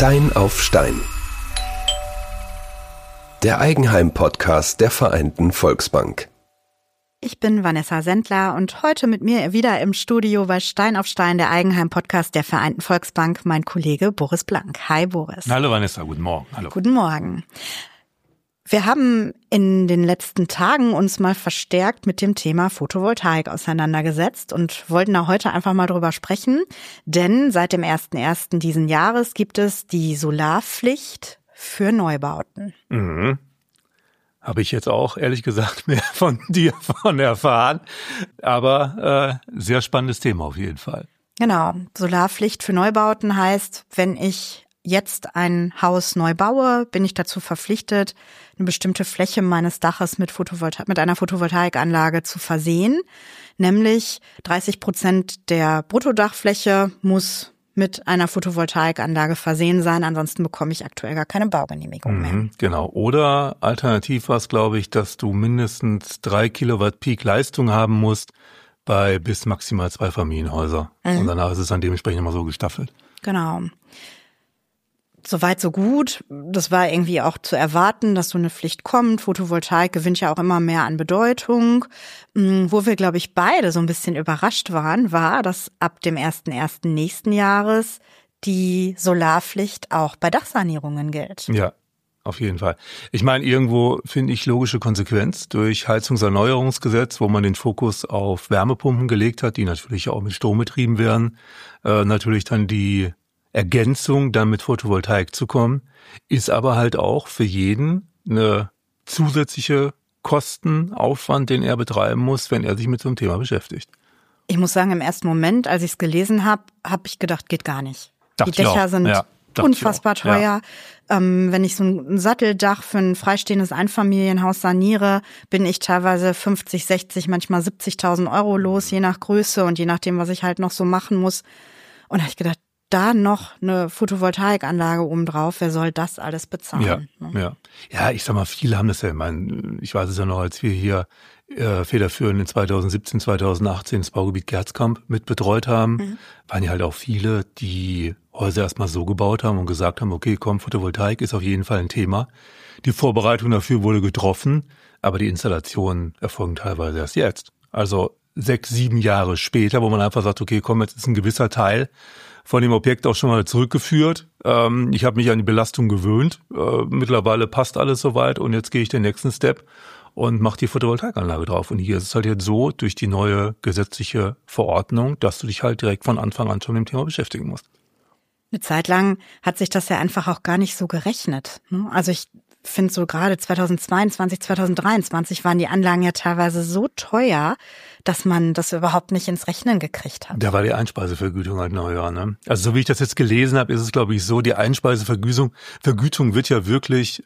Stein auf Stein. Der Eigenheim-Podcast der Vereinten Volksbank. Ich bin Vanessa Sendler und heute mit mir wieder im Studio bei Stein auf Stein, der Eigenheim-Podcast der Vereinten Volksbank, mein Kollege Boris Blank. Hi Boris. Hallo Vanessa, guten Morgen. Hallo. Guten Morgen. Wir haben in den letzten Tagen uns mal verstärkt mit dem Thema Photovoltaik auseinandergesetzt und wollten da heute einfach mal drüber sprechen, denn seit dem 1.1. diesen Jahres gibt es die Solarpflicht für Neubauten. Mhm. Habe ich jetzt auch, ehrlich gesagt, mehr von dir erfahren. Aber sehr spannendes Thema auf jeden Fall. Genau, Solarpflicht für Neubauten heißt, wenn ich jetzt ein Haus neu baue, bin ich dazu verpflichtet, eine bestimmte Fläche meines Daches mit einer Photovoltaikanlage zu versehen. Nämlich 30% der Bruttodachfläche muss mit einer Photovoltaikanlage versehen sein, ansonsten bekomme ich aktuell gar keine Baugenehmigung mehr. Genau. Oder alternativ war es, glaube ich, dass du mindestens 3 Kilowatt Peak Leistung haben musst bei bis maximal 2 Familienhäuser. Und danach ist es dann dementsprechend immer so gestaffelt. Genau. Soweit, so gut. Das war irgendwie auch zu erwarten, dass so eine Pflicht kommt. Photovoltaik gewinnt ja auch immer mehr an Bedeutung. Wo wir, glaube ich, beide so ein bisschen überrascht waren, war, dass ab dem 1.1. nächsten Jahres die Solarpflicht auch bei Dachsanierungen gilt. Ja, auf jeden Fall. Ich meine, irgendwo finde ich logische Konsequenz durch Heizungserneuerungsgesetz, wo man den Fokus auf Wärmepumpen gelegt hat, die natürlich auch mit Strom betrieben werden. Natürlich dann die Ergänzung, dann mit Photovoltaik zu kommen, ist aber halt auch für jeden eine zusätzliche Kostenaufwand, den er betreiben muss, wenn er sich mit so einem Thema beschäftigt. Ich muss sagen, im ersten Moment, als ich es gelesen habe, habe ich gedacht, geht gar nicht. Die Dächer sind unfassbar teuer. Ja. Wenn ich so ein Satteldach für ein freistehendes Einfamilienhaus saniere, bin ich teilweise 50, 60, manchmal 70.000 Euro los, je nach Größe und je nachdem, was ich halt noch so machen muss. Und da habe ich gedacht, da noch eine Photovoltaikanlage obendrauf, wer soll das alles bezahlen? Ja, ich sag mal, viele haben das ja, ich weiß es ja noch, als wir hier federführend in 2017, 2018 das Baugebiet Gerzkamp mit betreut haben, waren ja halt auch viele, die Häuser erstmal so gebaut haben und gesagt haben, okay, komm, Photovoltaik ist auf jeden Fall ein Thema. Die Vorbereitung dafür wurde getroffen, aber die Installationen erfolgen teilweise erst jetzt. Also 6, 7 Jahre später, wo man einfach sagt, okay, komm, jetzt ist ein gewisser Teil von dem Objekt auch schon mal zurückgeführt. Ich habe mich an die Belastung gewöhnt. Mittlerweile passt alles soweit und jetzt gehe ich den nächsten Step und mache die Photovoltaikanlage drauf. Und hier ist es halt jetzt so, durch die neue gesetzliche Verordnung, dass du dich halt direkt von Anfang an schon mit dem Thema beschäftigen musst. Eine Zeit lang hat sich das ja einfach auch gar nicht so gerechnet. Also ich finde so gerade 2022, 2023 waren die Anlagen ja teilweise so teuer, dass man das überhaupt nicht ins Rechnen gekriegt hat. Da war die Einspeisevergütung halt noch höher, ne? Also so wie ich das jetzt gelesen habe, ist es, glaube ich, so, die Einspeisevergütung wird ja wirklich,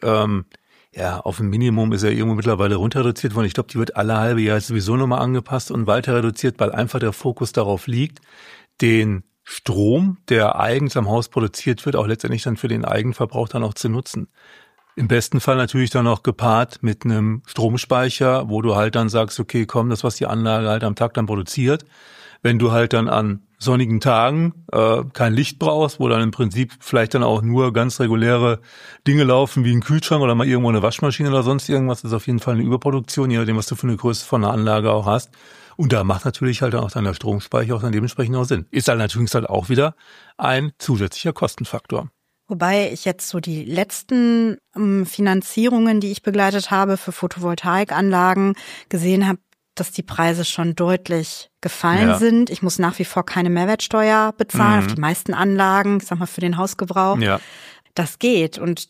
auf ein Minimum ist ja irgendwo mittlerweile runter reduziert worden. Ich glaube, die wird alle halbe Jahr sowieso nochmal angepasst und weiter reduziert, weil einfach der Fokus darauf liegt, den Strom, der eigens am Haus produziert wird, auch letztendlich dann für den Eigenverbrauch dann auch zu nutzen. Im besten Fall natürlich dann auch gepaart mit einem Stromspeicher, wo du halt dann sagst, okay, komm, das, was die Anlage halt am Tag dann produziert. Wenn du halt dann an sonnigen Tagen kein Licht brauchst, wo dann im Prinzip vielleicht dann auch nur ganz reguläre Dinge laufen, wie ein Kühlschrank oder mal irgendwo eine Waschmaschine oder sonst irgendwas, ist auf jeden Fall eine Überproduktion, je nachdem, was du für eine Größe von einer Anlage auch hast. Und da macht natürlich halt dann auch dann der Stromspeicher auch dann dementsprechend auch Sinn. Ist halt natürlich halt auch wieder ein zusätzlicher Kostenfaktor. Wobei ich jetzt so die letzten Finanzierungen, die ich begleitet habe für Photovoltaikanlagen, gesehen habe, dass die Preise schon deutlich gefallen sind. Ich muss nach wie vor keine Mehrwertsteuer bezahlen auf die meisten Anlagen, ich sag mal für den Hausgebrauch. Ja. Das geht. Und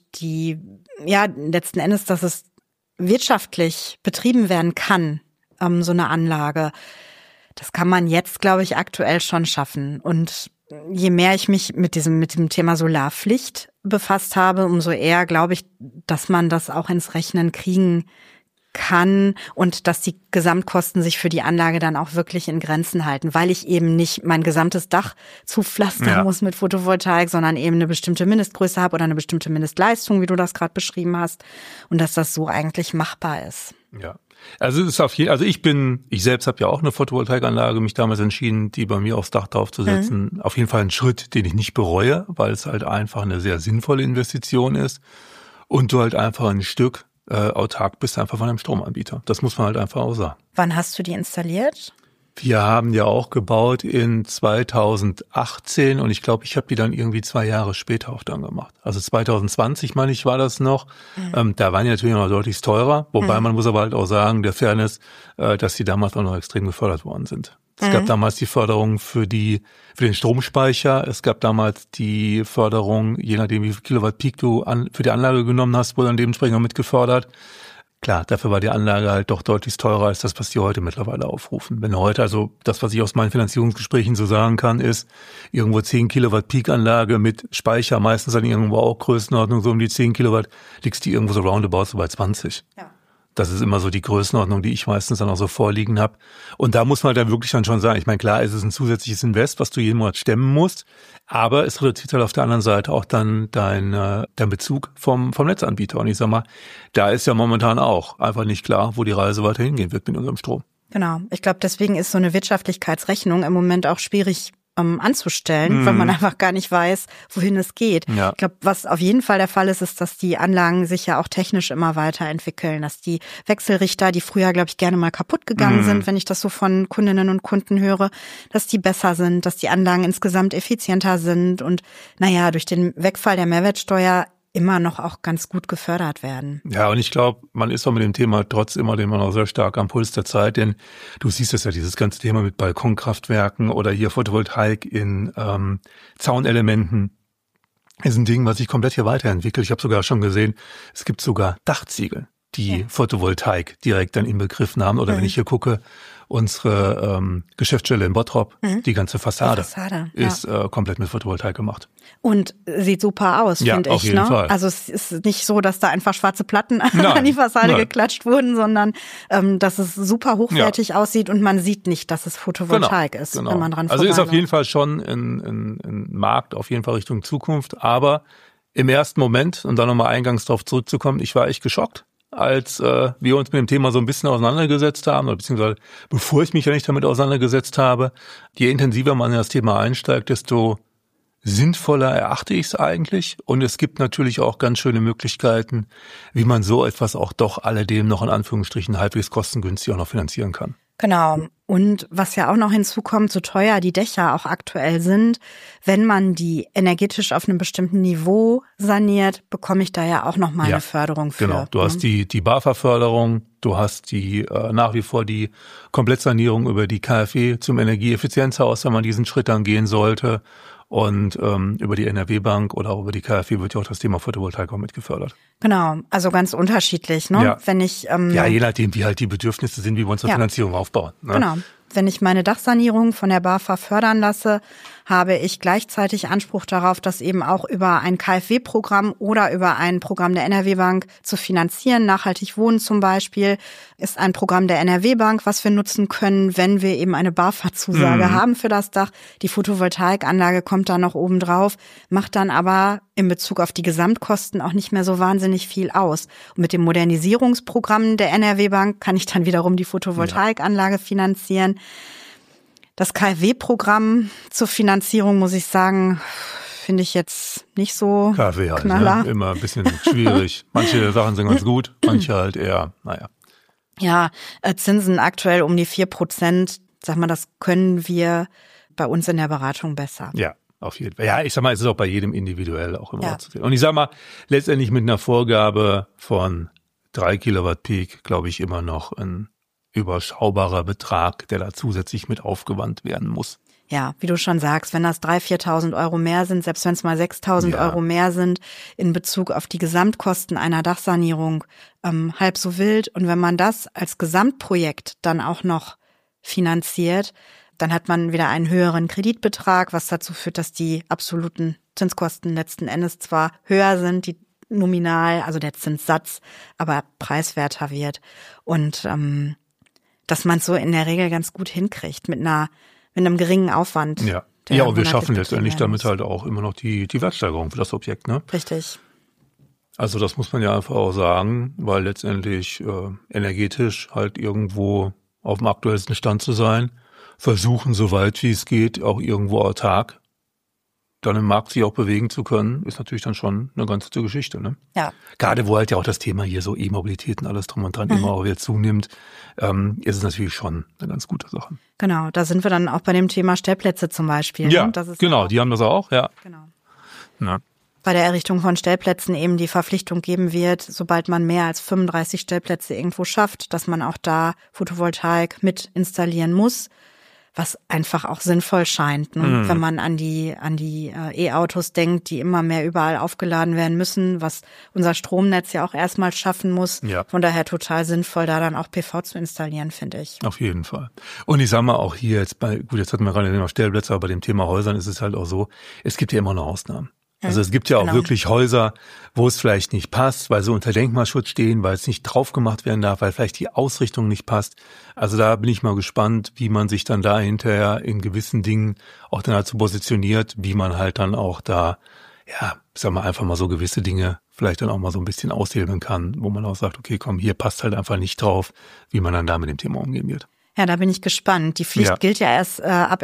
letzten Endes, dass es wirtschaftlich betrieben werden kann, so eine Anlage, das kann man jetzt, glaube ich, aktuell schon schaffen. Und je mehr ich mich mit dem Thema Solarpflicht befasst habe, umso eher glaube ich, dass man das auch ins Rechnen kriegen kann und dass die Gesamtkosten sich für die Anlage dann auch wirklich in Grenzen halten, weil ich eben nicht mein gesamtes Dach zupflastern muss mit Photovoltaik, sondern eben eine bestimmte Mindestgröße habe oder eine bestimmte Mindestleistung, wie du das gerade beschrieben hast, und dass das so eigentlich machbar ist. Ja, Also es ist ich selbst habe ja auch eine Photovoltaikanlage, mich damals entschieden, die bei mir aufs Dach draufzusetzen. Auf jeden Fall ein Schritt, den ich nicht bereue, weil es halt einfach eine sehr sinnvolle Investition ist und du halt einfach ein Stück autark bist einfach von einem Stromanbieter. Das muss man halt einfach auch sagen. Wann hast du die installiert? Wir haben ja auch gebaut in 2018 und ich glaube, ich habe die dann irgendwie 2 Jahre später auch dann gemacht. Also 2020, meine ich, war das noch. Da waren die natürlich noch deutlich teurer, wobei man muss aber halt auch sagen, der Fairness, dass die damals auch noch extrem gefördert worden sind. Es gab damals die Förderung für den Stromspeicher. Es gab damals die Förderung, je nachdem wie viel Kilowatt Peak du für die Anlage genommen hast, wurde dann dementsprechend auch mitgefördert. Klar, dafür war die Anlage halt doch deutlich teurer als das, was die heute mittlerweile aufrufen. Wenn heute, also das, was ich aus meinen Finanzierungsgesprächen so sagen kann, ist irgendwo 10 Kilowatt Peak-Anlage mit Speicher, meistens dann irgendwo auch Größenordnung, so um die 10 Kilowatt, liegst die irgendwo so roundabout so bei 20. Ja. Das ist immer so die Größenordnung, die ich meistens dann auch so vorliegen habe. Und da muss man dann wirklich dann schon sagen, ich meine, klar, es ist ein zusätzliches Invest, was du jeden Monat stemmen musst, aber es reduziert halt auf der anderen Seite auch dann dein Bezug vom Netzanbieter. Und ich sag mal, da ist ja momentan auch einfach nicht klar, wo die Reise weiter hingehen wird mit unserem Strom. Genau. Ich glaube, deswegen ist so eine Wirtschaftlichkeitsrechnung im Moment auch schwierig anzustellen, weil man einfach gar nicht weiß, wohin es geht. Ja. Ich glaube, was auf jeden Fall der Fall ist, ist, dass die Anlagen sich ja auch technisch immer weiterentwickeln, dass die Wechselrichter, die früher, glaube ich, gerne mal kaputt gegangen sind, wenn ich das so von Kundinnen und Kunden höre, dass die besser sind, dass die Anlagen insgesamt effizienter sind und durch den Wegfall der Mehrwertsteuer immer noch auch ganz gut gefördert werden. Ja, und ich glaube, man ist auch mit dem Thema trotz immer noch sehr stark am Puls der Zeit, denn du siehst es ja, dieses ganze Thema mit Balkonkraftwerken oder hier Photovoltaik in Zaunelementen ist ein Ding, was sich komplett hier weiterentwickelt. Ich habe sogar schon gesehen, es gibt sogar Dachziegel, die Photovoltaik direkt dann inbegriffen haben. Oder wenn ich hier gucke, unsere Geschäftsstelle in Bottrop, die ganze Fassade ist komplett mit Photovoltaik gemacht. Und sieht super aus, finde ich. Auf jeden Fall. Also es ist nicht so, dass da einfach schwarze Platten an die Fassade geklatscht wurden, sondern dass es super hochwertig aussieht und man sieht nicht, dass es Photovoltaik ist, wenn man dran vorbeiläuft. Also ist auf jeden Fall schon ein Markt, auf jeden Fall Richtung Zukunft. Aber im ersten Moment, und dann nochmal eingangs darauf zurückzukommen, ich war echt geschockt, als wir uns mit dem Thema so ein bisschen auseinandergesetzt haben, oder beziehungsweise bevor ich mich ja nicht damit auseinandergesetzt habe, je intensiver man in das Thema einsteigt, desto sinnvoller erachte ich es eigentlich. Und es gibt natürlich auch ganz schöne Möglichkeiten, wie man so etwas auch doch alledem noch in Anführungsstrichen halbwegs kostengünstig auch noch finanzieren kann. Genau. Und was ja auch noch hinzukommt, so teuer die Dächer auch aktuell sind, wenn man die energetisch auf einem bestimmten Niveau saniert, bekomme ich da ja auch noch mal eine Förderung für. Genau, du hast die BAFA-Förderung, du hast die nach wie vor die Komplettsanierung über die KfW zum Energieeffizienzhaus, wenn man diesen Schritt dann gehen sollte. Und über die NRW-Bank oder auch über die KfW wird ja auch das Thema Photovoltaik auch mitgefördert. Genau, also ganz unterschiedlich, ne? Ja. Wenn ich je nachdem, wie halt die Bedürfnisse sind, wie wir unsere Finanzierung aufbauen. Ne? Genau. Wenn ich meine Dachsanierung von der BAFA fördern lasse, habe ich gleichzeitig Anspruch darauf, das eben auch über ein KfW-Programm oder über ein Programm der NRW-Bank zu finanzieren. Nachhaltig wohnen zum Beispiel ist ein Programm der NRW-Bank, was wir nutzen können, wenn wir eben eine BAFA-Zusage haben für das Dach. Die Photovoltaikanlage kommt da noch oben drauf, macht dann aber in Bezug auf die Gesamtkosten auch nicht mehr so wahnsinnig viel aus. Und mit dem Modernisierungsprogramm der NRW-Bank kann ich dann wiederum die Photovoltaikanlage finanzieren. Das KfW-Programm zur Finanzierung, muss ich sagen, finde ich jetzt nicht so KfW halt, knaller. Ne? Immer ein bisschen schwierig. Manche Sachen sind ganz gut, manche halt eher, Ja, Zinsen aktuell um die 4%. Sag mal, das können wir bei uns in der Beratung besser. Ja, auf jeden Fall. Ja, ich sag mal, es ist auch bei jedem individuell auch immer zu sehen. Und ich sag mal, letztendlich mit einer Vorgabe von 3 Kilowatt Peak, glaube ich, immer noch ein überschaubarer Betrag, der da zusätzlich mit aufgewandt werden muss. Ja, wie du schon sagst, wenn das 3.000, 4.000 Euro mehr sind, selbst wenn es mal 6.000 Euro mehr sind, in Bezug auf die Gesamtkosten einer Dachsanierung, halb so wild. Und wenn man das als Gesamtprojekt dann auch noch finanziert, dann hat man wieder einen höheren Kreditbetrag, was dazu führt, dass die absoluten Zinskosten letzten Endes zwar höher sind, die nominal, also der Zinssatz, aber preiswerter wird. Und dass man es so in der Regel ganz gut hinkriegt mit einem geringen Aufwand. Ja, und wir schaffen letztendlich damit halt auch immer noch die Wertsteigerung für das Objekt, ne? Richtig. Also das muss man ja einfach auch sagen, weil letztendlich energetisch halt irgendwo auf dem aktuellsten Stand zu sein, versuchen, so weit wie es geht, auch irgendwo autark dann im Markt sich auch bewegen zu können, ist natürlich dann schon eine ganz gute Geschichte. Ne? Ja. Gerade wo halt ja auch das Thema hier so E-Mobilität und alles drum und dran immer auch wieder zunimmt, ist es natürlich schon eine ganz gute Sache. Genau, da sind wir dann auch bei dem Thema Stellplätze zum Beispiel. Ja, ne? Das ist genau, die haben das auch, ja. Genau. Na. Bei der Errichtung von Stellplätzen eben die Verpflichtung geben wird, sobald man mehr als 35 Stellplätze irgendwo schafft, dass man auch da Photovoltaik mit installieren muss, was einfach auch sinnvoll scheint, ne? Wenn man an die E-Autos denkt, die immer mehr überall aufgeladen werden müssen, was unser Stromnetz ja auch erstmal schaffen muss. Ja. Von daher total sinnvoll, da dann auch PV zu installieren, finde ich. Auf jeden Fall. Und ich sag mal auch hier jetzt jetzt hatten wir gerade den Thema Stellplätze, aber bei dem Thema Häusern ist es halt auch so, es gibt ja immer noch Ausnahmen. Also es gibt ja auch wirklich Häuser, wo es vielleicht nicht passt, weil sie unter Denkmalschutz stehen, weil es nicht drauf gemacht werden darf, weil vielleicht die Ausrichtung nicht passt. Also da bin ich mal gespannt, wie man sich dann da hinterher in gewissen Dingen auch dann halt so positioniert, wie man halt dann auch da, ja, sag mal einfach mal so gewisse Dinge vielleicht dann auch mal so ein bisschen aushebeln kann, wo man auch sagt, okay, komm, hier passt halt einfach nicht drauf, wie man dann da mit dem Thema umgehen wird. Ja, da bin ich gespannt. Die Pflicht gilt ja erst ab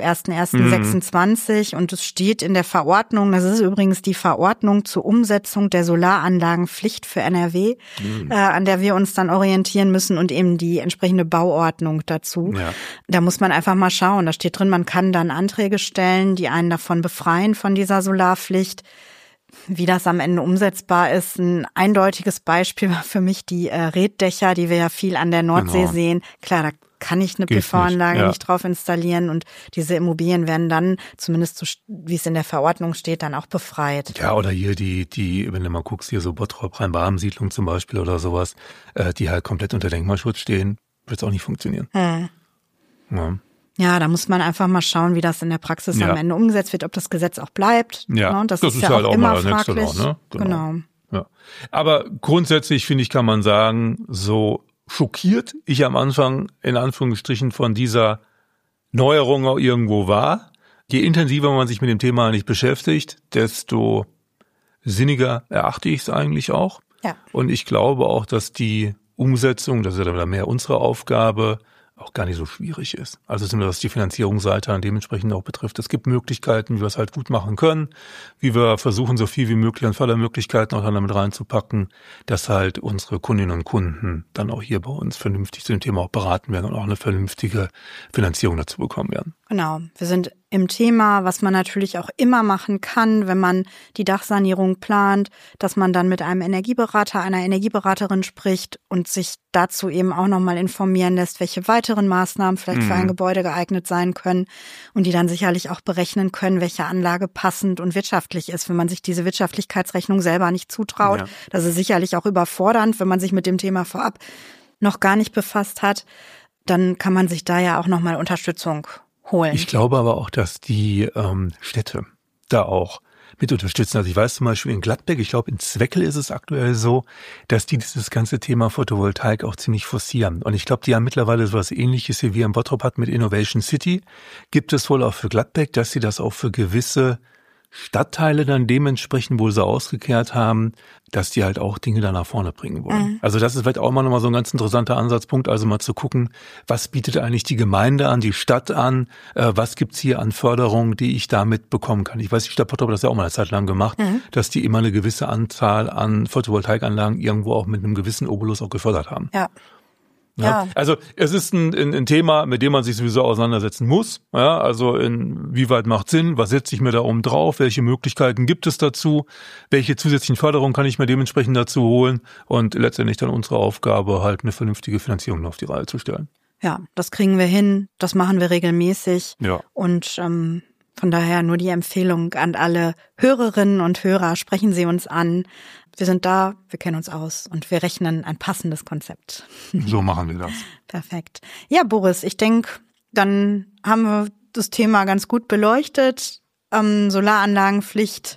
1.1.26 und es steht in der Verordnung, das ist übrigens die Verordnung zur Umsetzung der Solaranlagenpflicht für NRW, an der wir uns dann orientieren müssen und eben die entsprechende Bauordnung dazu. Ja. Da muss man einfach mal schauen. Da steht drin, man kann dann Anträge stellen, die einen davon befreien von dieser Solarpflicht. Wie das am Ende umsetzbar ist, ein eindeutiges Beispiel war für mich die Reetdächer, die wir ja viel an der Nordsee sehen. Klar, da kann ich eine PV-Anlage nicht drauf installieren und diese Immobilien werden dann, zumindest so, wie es in der Verordnung steht, dann auch befreit. Ja, oder hier die, wenn du mal guckst, hier so Bottrop, Rhein-Baden-Siedlung zum Beispiel oder sowas, die halt komplett unter Denkmalschutz stehen, wird es auch nicht funktionieren. Ja. Ja, da muss man einfach mal schauen, wie das in der Praxis am Ende umgesetzt wird, ob das Gesetz auch bleibt. Ja, ne? Das ist ja halt auch immer mal fraglich. Law, ne? Genau. Ja. Aber grundsätzlich, finde ich, kann man sagen, so schockiert ich am Anfang in Anführungsstrichen von dieser Neuerung auch irgendwo war. Je intensiver man sich mit dem Thema nicht beschäftigt, desto sinniger erachte ich es eigentlich auch. Ja. Und ich glaube auch, dass die Umsetzung, das ist ja mehr unsere Aufgabe, auch gar nicht so schwierig ist. Also zumindest was die Finanzierungsseite dann dementsprechend auch betrifft. Es gibt Möglichkeiten, wie wir es halt gut machen können, wie wir versuchen, so viel wie möglich an Fördermöglichkeiten auch dann damit reinzupacken, dass halt unsere Kundinnen und Kunden dann auch hier bei uns vernünftig zu dem Thema auch beraten werden und auch eine vernünftige Finanzierung dazu bekommen werden. Genau. Wir sind im Thema, was man natürlich auch immer machen kann, wenn man die Dachsanierung plant, dass man dann mit einem Energieberater, einer Energieberaterin spricht und sich dazu eben auch nochmal informieren lässt, welche weiteren Maßnahmen vielleicht für ein Gebäude geeignet sein können und die dann sicherlich auch berechnen können, welche Anlage passend und wirtschaftlich ist, wenn man sich diese Wirtschaftlichkeitsrechnung selber nicht zutraut. Ja. Das ist sicherlich auch überfordernd, wenn man sich mit dem Thema vorab noch gar nicht befasst hat. Dann kann man sich da ja auch nochmal Unterstützung holen. Ich glaube aber auch, dass die Städte da auch mit unterstützen. Also ich weiß zum Beispiel in Gladbeck, ich glaube in Zweckel ist es aktuell so, dass die dieses ganze Thema Photovoltaik auch ziemlich forcieren. Und ich glaube, die haben mittlerweile so was Ähnliches wie wir in Bottrop hatten mit Innovation City. Gibt es wohl auch für Gladbeck, dass sie das auch für gewisse Stadtteile dann dementsprechend wohl so ausgekehrt haben, dass die halt auch Dinge da nach vorne bringen wollen. Also das ist vielleicht auch mal nochmal so ein ganz interessanter Ansatzpunkt, also mal zu gucken, was bietet eigentlich die Gemeinde an, die Stadt an, was gibt's hier an Förderung, die ich damit bekommen kann. Ich weiß, die Stadt Bottrop hat das ja auch mal eine Zeit lang gemacht, dass die immer eine gewisse Anzahl an Photovoltaikanlagen irgendwo auch mit einem gewissen Obolus auch gefördert haben. Ja. Ja. Also es ist ein Thema, mit dem man sich sowieso auseinandersetzen muss. Ja, also inwieweit macht Sinn, was setze ich mir da oben drauf, welche Möglichkeiten gibt es dazu, welche zusätzlichen Förderungen kann ich mir dementsprechend dazu holen und letztendlich dann unsere Aufgabe halt eine vernünftige Finanzierung auf die Reihe zu stellen. Ja, das kriegen wir hin, das machen wir regelmäßig und von daher nur die Empfehlung an alle Hörerinnen und Hörer, sprechen Sie uns an. Wir sind da, wir kennen uns aus und wir rechnen ein passendes Konzept. So machen wir das. Perfekt. Ja, Boris, ich denke, dann haben wir das Thema ganz gut beleuchtet. Solaranlagenpflicht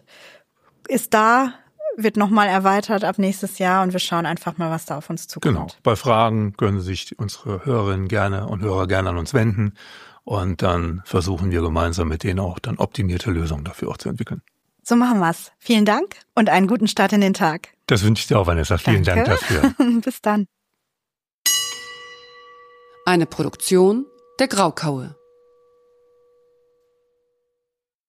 ist da, wird nochmal erweitert ab nächstes Jahr und wir schauen einfach mal, was da auf uns zukommt. Genau. Bei Fragen können sich unsere Hörerinnen gerne und Hörer gerne an uns wenden und dann versuchen wir gemeinsam mit denen auch dann optimierte Lösungen dafür auch zu entwickeln. So machen wir's. Vielen Dank und einen guten Start in den Tag. Das wünsche ich dir auch, Vanessa. Vielen Dank dafür. Bis dann. Eine Produktion der Graukaue.